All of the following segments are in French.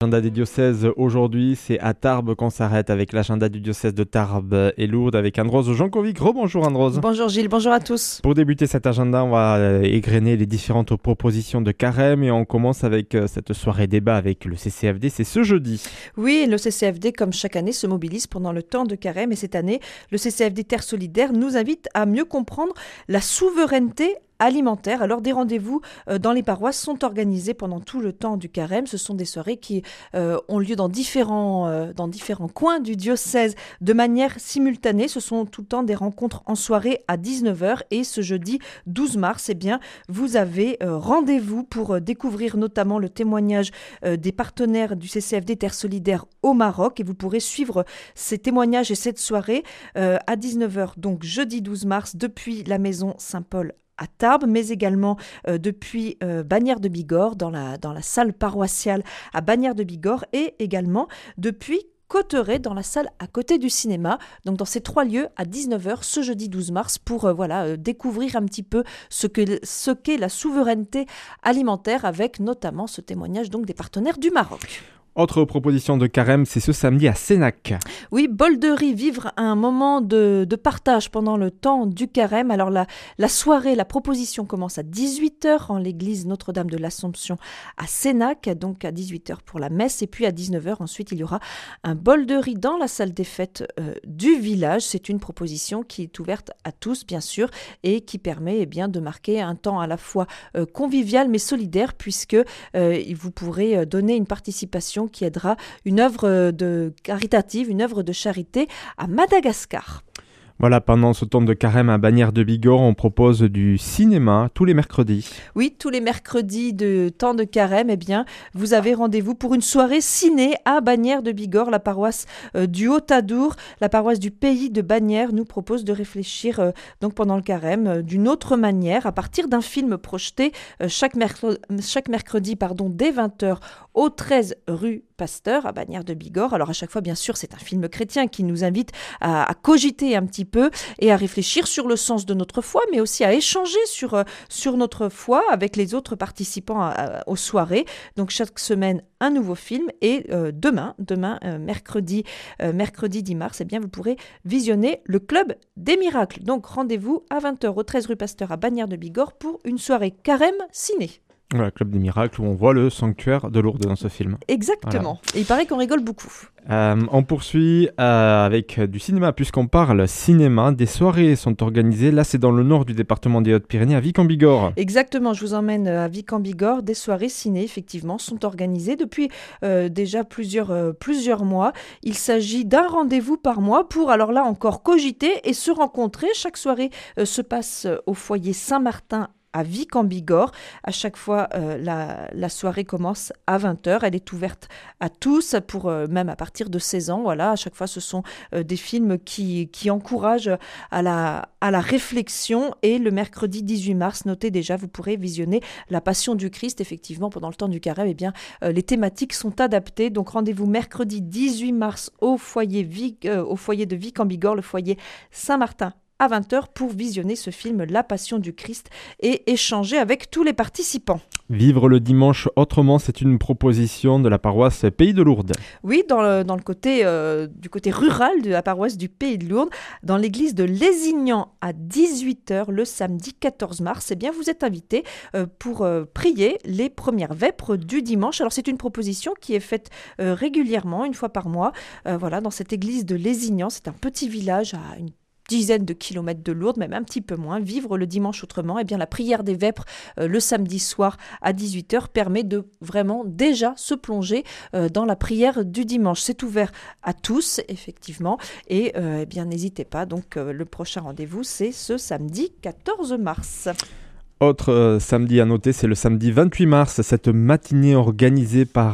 L'agenda des diocèses aujourd'hui, c'est à Tarbes qu'on s'arrête avec l'agenda du diocèse de Tarbes et Lourdes avec Androse Jankovic. Rebonjour Androse. Bonjour Gilles, bonjour à tous. Pour débuter cet agenda, on va égrener les différentes propositions de carême et on commence avec cette soirée débat avec le CCFD, c'est ce jeudi. Oui, le CCFD, comme chaque année, se mobilise pendant le temps de carême et cette année, le CCFD Terre Solidaire nous invite à mieux comprendre la souveraineté alimentaire. Alors des rendez-vous dans les paroisses sont organisés pendant tout le temps du carême. Ce sont des soirées qui ont lieu dans différents coins du diocèse de manière simultanée. Ce sont tout le temps des rencontres en soirée à 19h et ce jeudi 12 mars, eh bien, vous avez rendez-vous pour découvrir notamment le témoignage des partenaires du CCFD Terre Solidaire au Maroc et vous pourrez suivre ces témoignages et cette soirée à 19h, donc jeudi 12 mars depuis la maison Saint-Paul à Tarbes, mais également depuis Bagnères de Bigorre, dans la salle paroissiale à Bagnères de Bigorre, et également depuis Cotteret, dans la salle à côté du cinéma. Donc dans ces trois lieux à 19h ce jeudi 12 mars pour découvrir un petit peu ce qu'est la souveraineté alimentaire avec notamment ce témoignage donc des partenaires du Maroc. Autre proposition de carême, c'est ce samedi à Sénac. Oui, bol de riz, vivre un moment de partage pendant le temps du carême. Alors la soirée, la proposition commence à 18h en l'église Notre-Dame de l'Assomption à Sénac, donc à 18h pour la messe. Et puis à 19h, ensuite, il y aura un bol de riz dans la salle des fêtes du village. C'est une proposition qui est ouverte à tous, bien sûr, et qui permet de marquer un temps à la fois convivial mais solidaire, puisque vous pourrez donner une participation qui aidera une œuvre caritative, une œuvre de charité à Madagascar. Voilà, pendant ce temps de carême à Bagnères de Bigorre, on propose du cinéma tous les mercredis. Oui, tous les mercredis de temps de carême, vous avez rendez-vous pour une soirée ciné à Bagnères de Bigorre. La paroisse du Haut-Adour, la paroisse du pays de Bagnères nous propose de réfléchir donc pendant le carême d'une autre manière à partir d'un film projeté chaque mercredi dès 20h au 13 rue Pasteur à Bagnères de Bigorre. Alors à chaque fois, bien sûr, c'est un film chrétien qui nous invite à cogiter un petit peu et à réfléchir sur le sens de notre foi, mais aussi à échanger sur notre foi avec les autres participants aux soirées. Donc chaque semaine, un nouveau film et demain, mercredi 10 mars, vous pourrez visionner le Club des Miracles. Donc rendez-vous à 20h au 13 rue Pasteur à Bagnères de Bigorre pour une soirée carême ciné. Voilà, Club des Miracles, où on voit le sanctuaire de Lourdes dans ce film. Exactement. Voilà. Et il paraît qu'on rigole beaucoup. On poursuit avec du cinéma, puisqu'on parle cinéma. Des soirées sont organisées. Là, c'est dans le nord du département des Hautes-Pyrénées, à Vic-en-Bigorre. Exactement, je vous emmène à Vic-en-Bigorre. Des soirées ciné, effectivement, sont organisées depuis déjà plusieurs mois. Il s'agit d'un rendez-vous par mois pour, alors là encore, cogiter et se rencontrer. Chaque soirée se passe au foyer Saint-Martin à Vic-en-Bigorre. À chaque fois, la soirée commence à 20h. Elle est ouverte à tous, pour même à partir de 16 ans. Voilà, à chaque fois, ce sont des films qui encouragent à la réflexion. Et le mercredi 18 mars, notez déjà, vous pourrez visionner La Passion du Christ. Effectivement, pendant le temps du carême, les thématiques sont adaptées. Donc, rendez-vous mercredi 18 mars au foyer de Vic-en-Bigorre, le foyer Saint-Martin, à 20h pour visionner ce film La Passion du Christ et échanger avec tous les participants. Vivre le dimanche autrement, c'est une proposition de la paroisse Pays de Lourdes. Oui, dans le côté du côté rural de la paroisse du Pays de Lourdes, dans l'église de Lézignan à 18h le samedi 14 mars, vous êtes invités pour prier les premières vêpres du dimanche. Alors c'est une proposition qui est faite régulièrement, une fois par mois, dans cette église de Lézignan. C'est un petit village à une dizaines de kilomètres de Lourdes, même un petit peu moins. Vivre le dimanche autrement, la prière des vêpres le samedi soir à 18h permet de vraiment déjà se plonger dans la prière du dimanche. C'est ouvert à tous, effectivement, et n'hésitez pas. Donc le prochain rendez-vous, c'est ce samedi 14 mars. Autre samedi à noter, c'est le samedi 28 mars, cette matinée organisée par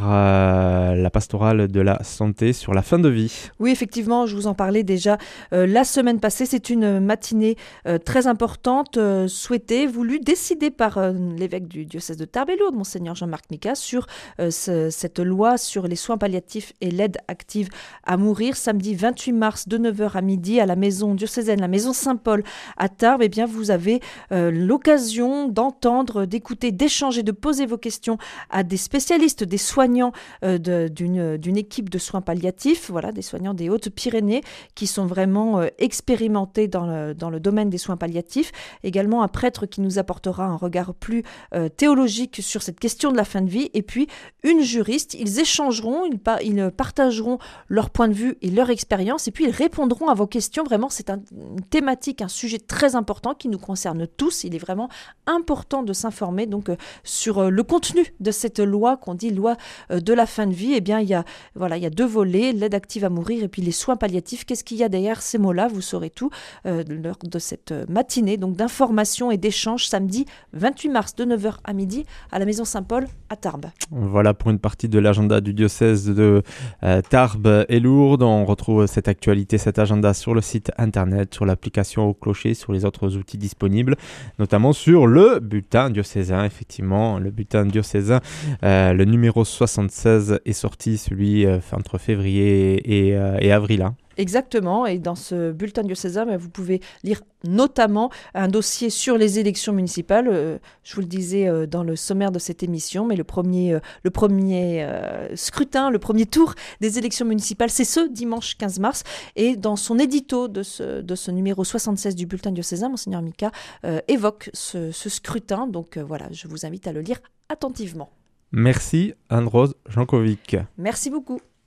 la pastorale de la santé sur la fin de vie. Oui, effectivement, je vous en parlais déjà la semaine passée. C'est une matinée très importante, souhaitée, voulue, décidée par l'évêque du diocèse de Tarbes et Lourdes, Monseigneur Jean-Marc Micas, sur cette loi sur les soins palliatifs et l'aide active à mourir. Samedi 28 mars, de 9h à midi, à la maison diocésaine, la maison Saint-Paul à Tarbes, vous avez l'occasion l'occasion d'entendre, d'écouter, d'échanger, de poser vos questions à des spécialistes, des soignants d'une équipe de soins palliatifs, voilà, des soignants des Hautes-Pyrénées qui sont vraiment expérimentés dans le domaine des soins palliatifs. Également un prêtre qui nous apportera un regard plus théologique sur cette question de la fin de vie. Et puis une juriste. Ils échangeront, ils partageront leur point de vue et leur expérience. Et puis ils répondront à vos questions. Vraiment, c'est une thématique, un sujet très important qui nous concerne tous. Il est vraiment important de s'informer donc sur le contenu de cette loi qu'on dit loi de la fin de vie. Eh bien, il y a 2 volets, l'aide active à mourir et puis les soins palliatifs. Qu'est-ce qu'il y a derrière ces mots-là? Vous saurez tout lors de cette matinée donc d'information et d'échange samedi 28 mars de 9h à midi à la Maison Saint-Paul à Tarbes. Voilà pour une partie de l'agenda du diocèse de Tarbes et Lourdes. On retrouve cette actualité, cet agenda sur le site internet, sur l'application au clocher, sur les autres outils disponibles, notamment sur le bulletin diocésain. Effectivement, le bulletin diocésain, le numéro 76 est sorti, celui entre février et avril. Exactement, et dans ce bulletin diocésain, vous pouvez lire notamment un dossier sur les élections municipales. Je vous le disais dans le sommaire de cette émission, mais le premier scrutin, le premier tour des élections municipales, c'est ce dimanche 15 mars. Et dans son édito de ce numéro 76 du bulletin diocésain, Monseigneur Mika évoque ce scrutin. Donc voilà, je vous invite à le lire attentivement. Merci Anne-Rose Jankovic. Merci beaucoup.